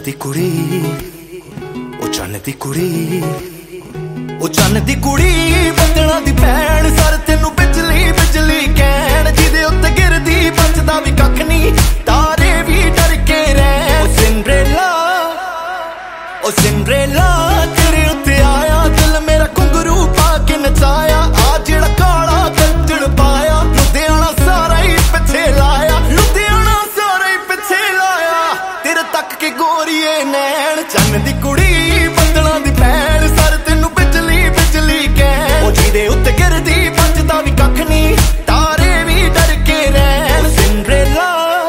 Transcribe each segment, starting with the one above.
दी कुड़ी ओ चन्न दी कुड़ी ओ चन्न दी कुड़ी बदला दी भैन सर तेनू बिजली बिजली कहण जिदे उत्ते गिरदी बचदा भी कख नहीं तारे भी डर के रह ओ सिंड्रेला तेरे उत्ते आया दिल मेरा घुंघरू पा के नचाया आ जेड़ा काला गज्जड़ पाया लुधियाना सारा ही पिछे लाया लुधियाना सारा ही पिछे लाया तेरे तक के गोरीए नैन चन्न दी कुड़ी बदला दी भैन सर तेनू बिजली बिजली कह ओ जिदे उत्ते गिरदी बचदा भी कख नहीं तारे भी डर के रह सिंड्रेला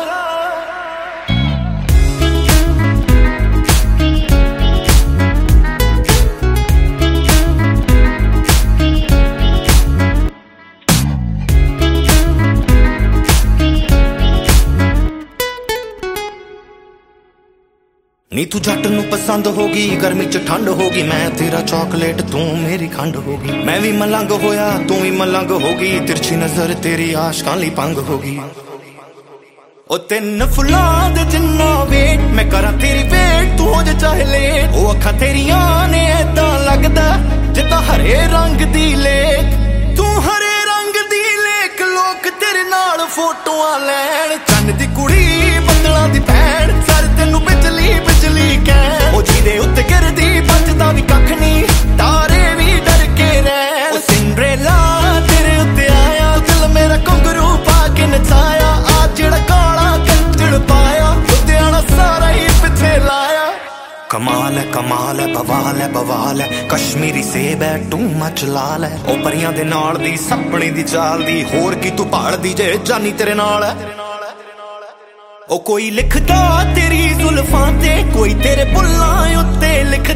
नी तू जट नू पसंद होगी गर्मी च ठंड होगी मैं तेरा चॉकलेट तू मेरी खंड होगी मैं भी मलंग होया तू भी मलंग होगी तिरछी नजर तेरी आशकां लई भंग होगी ओ तिन फुलां दे जिन्ना वेट मैं करा तेरी वेट तू हो जा चाहे लेट ओ अखां तेरियां ने ऐदां लगदा जिद्दां हरे रंग दी लेक तू हरे रंग दी लेक लोक तेरे नाल फोटोआं लैण चन्न दी कुड़ी बदलां दी भैन सर तेनू बिजली बिजली कह ओ जिदे उत्ते गिरदी बचदा भी कख नहीं तारे भी डर के रह ओ सिंड्रेला तेरे उत्ते आया दिल मेरा घुंघरू पा के नचाया आ जेड़ा काला गज्जड़ पाया लुधियाना सारा ही पिछे लाया कमाल है बवाल है कश्मीरी सेब है टू मच लाल है ओ परियां दे नाल दी सपने दी चाल दी होर की तू भालदी जे जानी तेरे नाल है ओ कोई लिखदा तेरी जुल्फां ते कोई तेरे बुल्लां उत्ते लिख